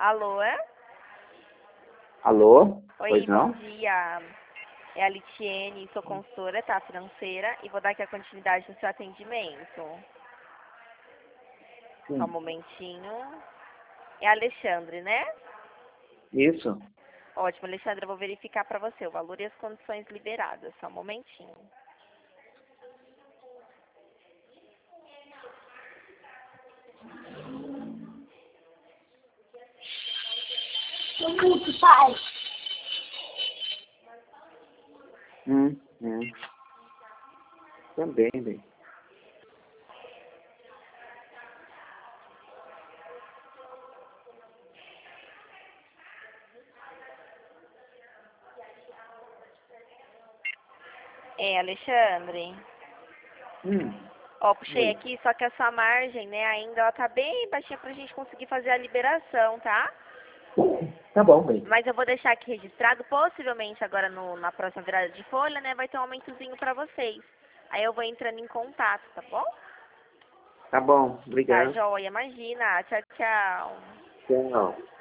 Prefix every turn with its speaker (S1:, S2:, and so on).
S1: Alô?
S2: Alô?
S1: Oi,
S2: Pois
S1: bom
S2: não?
S1: dia. É a Litiene, sou consultora, tá, financeira, e vou dar aqui a continuidade no seu atendimento. Só um
S2: Sim.
S1: momentinho. É Alexandre, né?
S2: Isso.
S1: Ótimo, Alexandre, eu vou verificar para você o valor e as condições liberadas. Só um momentinho.
S3: Muito, pai.
S2: Hum. Também, bem.
S1: É, Alexandre. Ó, puxei
S2: Oi.
S1: aqui, só que a sua margem, né, ainda ela tá bem baixinha pra gente conseguir fazer a liberação, tá?
S2: Tá bom, bem.
S1: Mas eu vou deixar aqui registrado, possivelmente agora na próxima virada de folha, né, vai ter um aumentozinho pra vocês. Aí eu vou entrando em contato, tá bom?
S2: Tá bom,
S1: Tá,
S2: obrigado.
S1: joia, imagina. Tchau, tchau.
S2: Tchau.